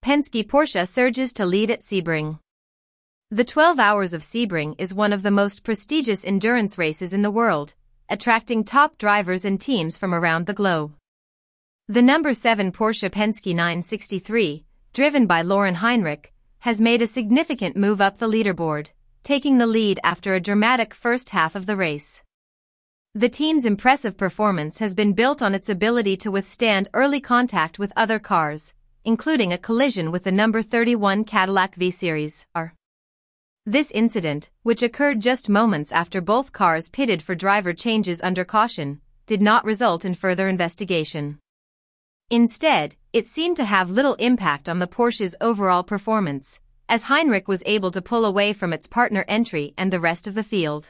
Penske Porsche surges to lead at Sebring. The 12 Hours of Sebring is one of the most prestigious endurance races in the world, attracting top drivers and teams from around the globe. The number 7 Porsche Penske 963, driven by Laurin Heinrich, has made a significant move up the leaderboard, taking the lead after a dramatic first half of the race. The team's impressive performance has been built on its ability to withstand early contact with other cars, including a collision with the number 31 Cadillac V-Series R. This incident, which occurred just moments after both cars pitted for driver changes under caution, did not result in further investigation. Instead, it seemed to have little impact on the Porsche's overall performance, as Heinrich was able to pull away from its partner entry and the rest of the field.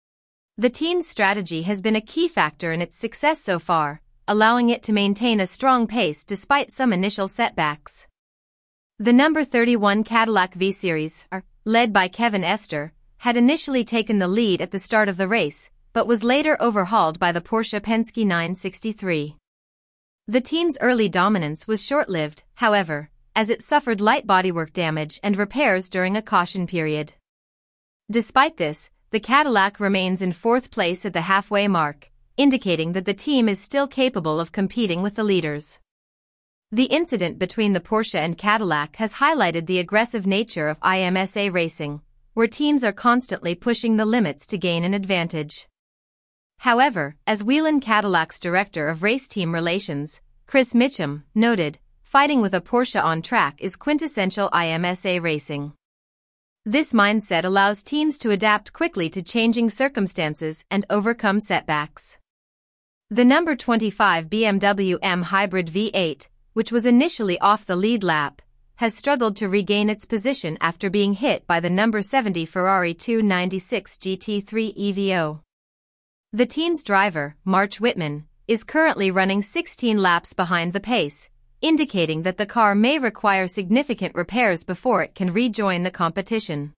The team's strategy has been a key factor in its success so far, allowing it to maintain a strong pace despite some initial setbacks. The number 31 Cadillac V-Series R, led by Kevin Estre, had initially taken the lead at the start of the race, but was later overhauled by the Porsche Penske 963. The team's early dominance was short-lived, however, as it suffered light bodywork damage and repairs during a caution period. Despite this, the Cadillac remains in fourth place at the halfway mark, indicating that the team is still capable of competing with the leaders. The incident between the Porsche and Cadillac has highlighted the aggressive nature of IMSA racing, where teams are constantly pushing the limits to gain an advantage. However, as Whelen Cadillac's director of race team relations, Chris Mitchum, noted, fighting with a Porsche on track is quintessential IMSA racing. This mindset allows teams to adapt quickly to changing circumstances and overcome setbacks. The number 25 BMW M Hybrid V8, which was initially off the lead lap, has struggled to regain its position after being hit by the number 70 Ferrari 296 GT3 EVO. The team's driver, March Whitman, is currently running 16 laps behind the pace, indicating that the car may require significant repairs before it can rejoin the competition.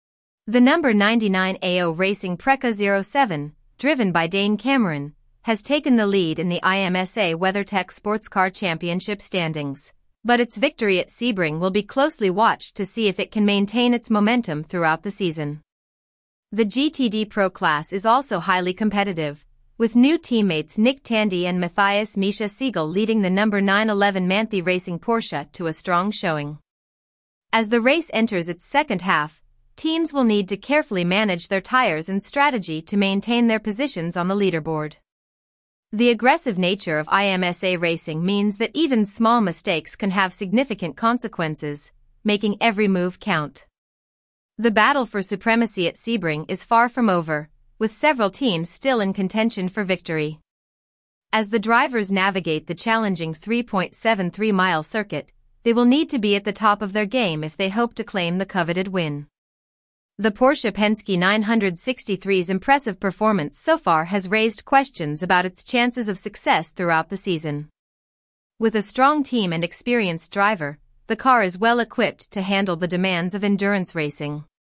The number 99 AO Racing Preca 07, driven by Dane Cameron, has taken the lead in the IMSA WeatherTech Sports Car Championship standings, but its victory at Sebring will be closely watched to see if it can maintain its momentum throughout the season. The GTD Pro class is also highly competitive, with new teammates Nick Tandy and Matthias Misha Siegel leading the number 911 Manthey Racing Porsche to a strong showing. As the race enters its second half, teams will need to carefully manage their tires and strategy to maintain their positions on the leaderboard. The aggressive nature of IMSA racing means that even small mistakes can have significant consequences, making every move count. The battle for supremacy at Sebring is far from over, with several teams still in contention for victory. As the drivers navigate the challenging 3.73-mile circuit, they will need to be at the top of their game if they hope to claim the coveted win. The Porsche Penske 963's impressive performance so far has raised questions about its chances of success throughout the season. With a strong team and experienced driver, the car is well equipped to handle the demands of endurance racing.